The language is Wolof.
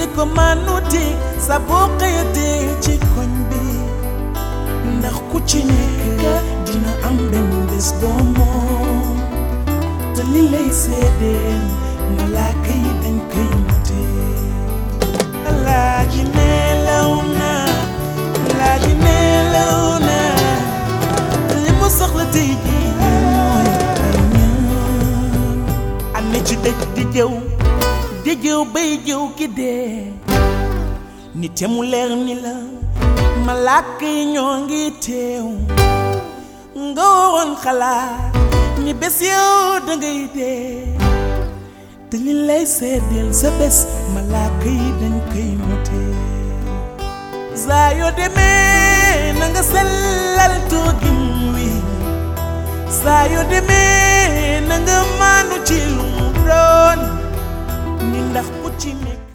ni ko manuti sa boo xëyatee ci koñ bi ndax ku ci nekk dina am benn bés boo moom te li lay seedeel malaaka yi dañ koy noté Alaaji nelaw na Alaaji nelaw na li mu soxla tey jii mooy ay ñaan ane ci dëj di jëw bay jëw ki dee ni te mu leer ni la malaaka yi ñoo ngi teew nga waroon xalaat ni bés yow dangay dee te li lay seedeel sa bés malaaka yi dañ koy noté saa yoo demee na nga sellal toogin wi saa yoo demee na nga maanu ci lu mu doon ni ndax ku ci nekk